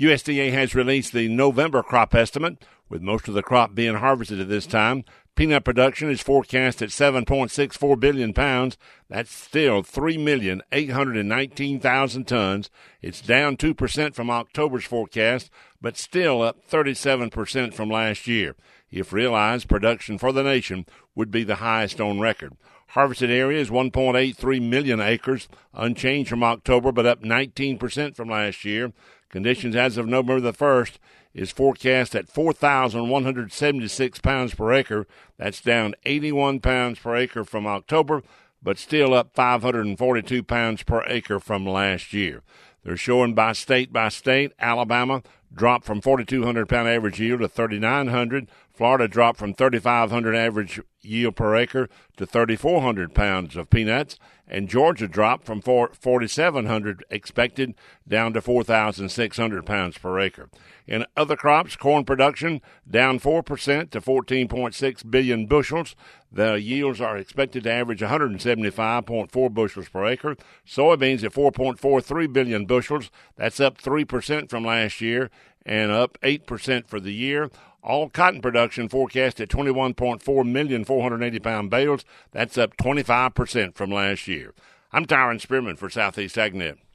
USDA has released the November crop estimate, with most of the crop being harvested at this time. Peanut production is forecast at 7.64 billion pounds. That's still 3,819,000 tons. It's down 2% from October's forecast, but still up 37% from last year. If realized, production for the nation would be the highest on record. Harvested area is 1.83 million acres, unchanged from October, but up 19% from last year. Conditions as of November the 1st is forecast at 4,176 pounds per acre. That's down 81 pounds per acre from October, but still up 542 pounds per acre from last year. They're showing by state. Alabama dropped from 4,200 pound average yield to 3,900. Florida dropped from 3,500 average yield per acre to 3,400 pounds of peanuts. And Georgia dropped from 4,700 expected down to 4,600 pounds per acre. In other crops, corn production down 4% to 14.6 billion bushels. The yields are expected to average 175.4 bushels per acre. Soybeans at 4.43 billion bushels. That's up 3% from last year and up 8% for the year. All cotton production forecast at 21.4 million 480-pound bales. That's up 25% from last year. I'm Tyron Spearman for Southeast AgNet.